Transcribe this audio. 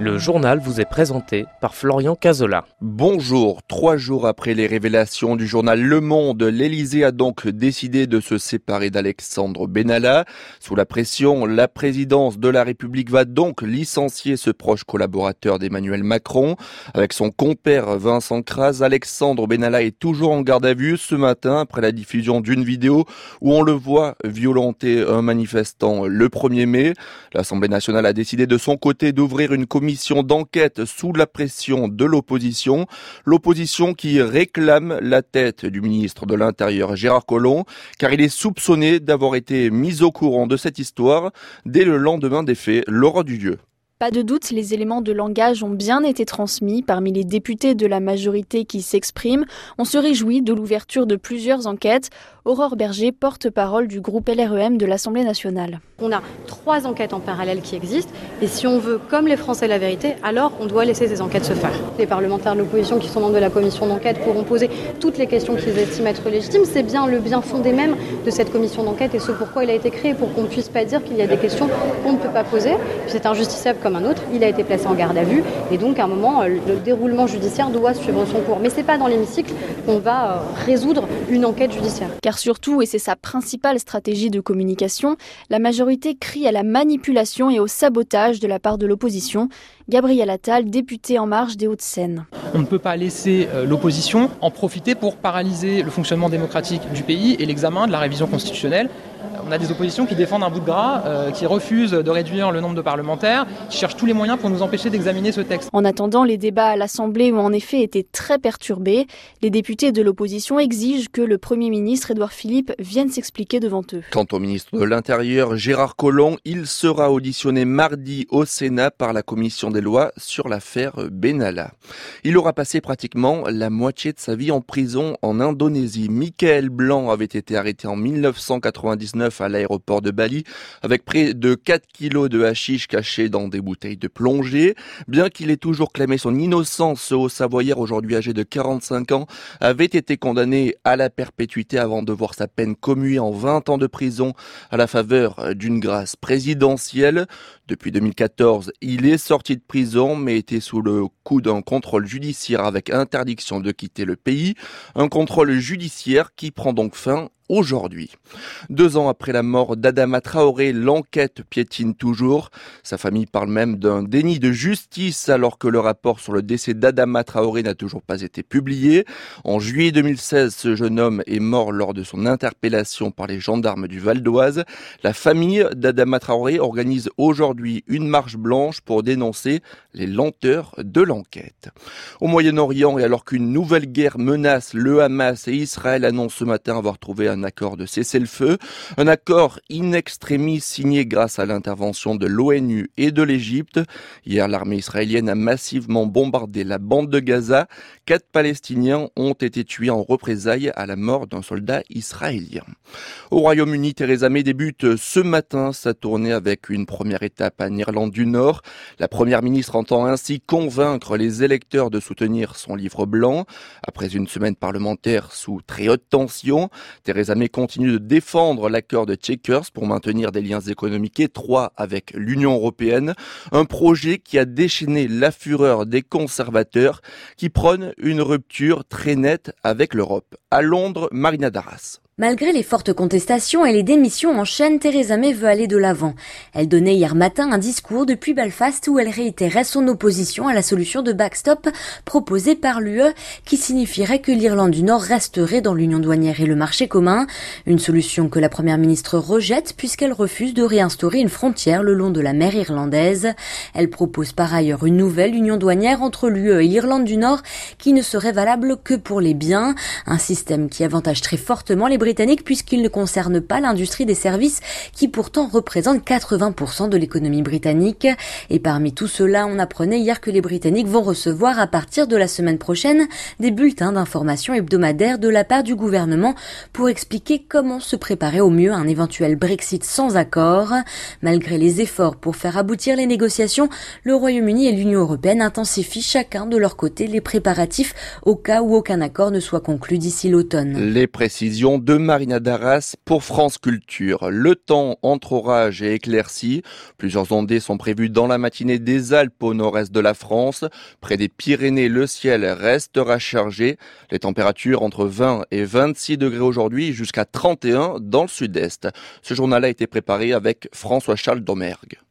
Le journal vous est présenté par Florian Cazola. Bonjour, 3 jours après les révélations du journal Le Monde, l'Élysée a donc décidé de se séparer d'Alexandre Benalla. Sous la pression, la présidence de la République va donc licencier ce proche collaborateur d'Emmanuel Macron. Avec son compère Vincent Kras, Alexandre Benalla est toujours en garde à vue ce matin après la diffusion d'une vidéo où on le voit violenter un manifestant le 1er mai. L'Assemblée nationale a décidé de son côté d'ouvrir une commission d'enquête sous la pression de l'opposition. L'opposition qui réclame la tête du ministre de l'Intérieur Gérard Collomb, car il est soupçonné d'avoir été mis au courant de cette histoire dès le lendemain des faits. Laura Dudieu. Pas de doute, les éléments de langage ont bien été transmis. Parmi les députés de la majorité qui s'expriment, on se réjouit de l'ouverture de plusieurs enquêtes. Aurore Berger, porte-parole du groupe LREM de l'Assemblée nationale. On a 3 enquêtes en parallèle qui existent et si on veut, comme les Français, la vérité, alors on doit laisser ces enquêtes se faire. Les parlementaires de l'opposition qui sont membres de la commission d'enquête pourront poser toutes les questions qu'ils estiment être légitimes. C'est bien le bien fondé même de cette commission d'enquête et ce pourquoi il a été créé, pour qu'on ne puisse pas dire qu'il y a des questions qu'on ne peut pas poser. Puis c'est injusticiable comme un autre, il a été placé en garde à vue et donc à un moment, le déroulement judiciaire doit suivre son cours. Mais ce n'est pas dans l'hémicycle qu'on va résoudre une enquête judiciaire. Car surtout, et c'est sa principale stratégie de communication, la majorité crie à la manipulation et au sabotage de la part de l'opposition. Gabriel Attal, député En Marche des Hauts-de-Seine. On ne peut pas laisser l'opposition en profiter pour paralyser le fonctionnement démocratique du pays et l'examen de la révision constitutionnelle. On a des oppositions qui défendent un bout de gras, qui refusent de réduire le nombre de parlementaires, qui cherchent tous les moyens pour nous empêcher d'examiner ce texte. En attendant, les débats à l'Assemblée ont en effet été très perturbés. Les députés de l'opposition exigent que le Premier ministre Édouard Philippe vienne s'expliquer devant eux. Quant au ministre de l'Intérieur Gérard Collomb, il sera auditionné mardi au Sénat par la commission des lois sur l'affaire Benalla. Il aura passé pratiquement la moitié de sa vie en prison en Indonésie. Michael Blanc avait été arrêté en 1999 à l'aéroport de Bali avec près de 4 kilos de hashish cachés dans des bouteilles de plongée. Bien qu'il ait toujours clamé son innocence, ce Haut-Savoyard, aujourd'hui âgé de 45 ans, avait été condamné à la perpétuité avant de voir sa peine commuée en 20 ans de prison à la faveur d'une grâce présidentielle. Depuis 2014, il est sorti de prison mais était sous le coup d'un contrôle judiciaire avec interdiction de quitter le pays. Un contrôle judiciaire qui prend donc fin aujourd'hui. 2 ans après la mort d'Adama Traoré, l'enquête piétine toujours. Sa famille parle même d'un déni de justice alors que le rapport sur le décès d'Adama Traoré n'a toujours pas été publié. En juillet 2016, ce jeune homme est mort lors de son interpellation par les gendarmes du Val d'Oise. La famille d'Adama Traoré organise aujourd'hui une marche blanche pour dénoncer les lenteurs de l'enquête. Au Moyen-Orient, et alors qu'une nouvelle guerre menace, le Hamas et Israël annoncent ce matin avoir trouvé un accord de cessez-le-feu, un accord in extremis signé grâce à l'intervention de l'ONU et de l'Égypte. Hier, l'armée israélienne a massivement bombardé la bande de Gaza. 4 Palestiniens ont été tués en représailles à la mort d'un soldat israélien. Au Royaume-Uni, Theresa May débute ce matin sa tournée avec une première étape en Irlande du Nord. La première ministre entend ainsi convaincre les électeurs de soutenir son livre blanc. Après une semaine parlementaire sous très haute tension, Theresa May continue de défendre l'accord de Chequers pour maintenir des liens économiques étroits avec l'Union européenne. Un projet qui a déchaîné la fureur des conservateurs qui prônent une rupture très nette avec l'Europe. À Londres, Marina Darras. Malgré les fortes contestations et les démissions en chaîne, Theresa May veut aller de l'avant. Elle donnait hier matin un discours depuis Belfast où elle réitérait son opposition à la solution de backstop proposée par l'UE qui signifierait que l'Irlande du Nord resterait dans l'union douanière et le marché commun. Une solution que la première ministre rejette puisqu'elle refuse de réinstaurer une frontière le long de la mer irlandaise. Elle propose par ailleurs une nouvelle union douanière entre l'UE et l'Irlande du Nord qui ne serait valable que pour les biens. Un système qui avantage très fortement les Britanniques puisqu'il ne concerne pas l'industrie des services qui pourtant représente 80% de l'économie britannique. Et parmi tout cela, on apprenait hier que les Britanniques vont recevoir à partir de la semaine prochaine des bulletins d'information hebdomadaires de la part du gouvernement pour expliquer comment se préparer au mieux à un éventuel Brexit sans accord. Malgré les efforts pour faire aboutir les négociations, le Royaume-Uni et l'Union européenne intensifient chacun de leur côté les préparatifs au cas où aucun accord ne soit conclu d'ici l'automne. Les précisions de de Marina Darras pour France Culture. Le temps entre orages et éclaircies. Plusieurs ondées sont prévues dans la matinée des Alpes au nord-est de la France. Près des Pyrénées, le ciel restera chargé. Les températures entre 20 et 26 degrés aujourd'hui, jusqu'à 31 dans le sud-est. Ce journal a été préparé avec François-Charles Domergue.